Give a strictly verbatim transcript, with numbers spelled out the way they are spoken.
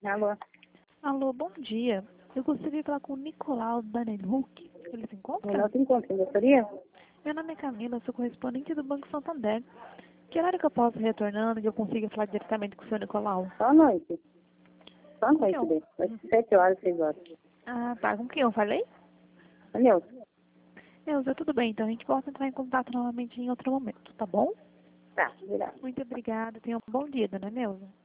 Alô? Alô, bom dia. Eu gostaria de falar com o Nicolau Danelhuc. Ele se encontra? Não se encontra em gostaria? Meu nome é Camila, sou correspondente do Banco Santander. Que hora que eu posso ir retornando e eu consiga falar diretamente com o senhor Nicolau? Só à noite. Só à Com quem noite, eu... dele. Vai ser sete horas, seis horas. Ah, tá. Com quem eu falei? Entendeu? Neuza, tudo bem. Então a gente volta a entrar em contato novamente em outro momento, tá bom? Tá, virado. Muito obrigada. Tenha um bom dia, dona Neuza.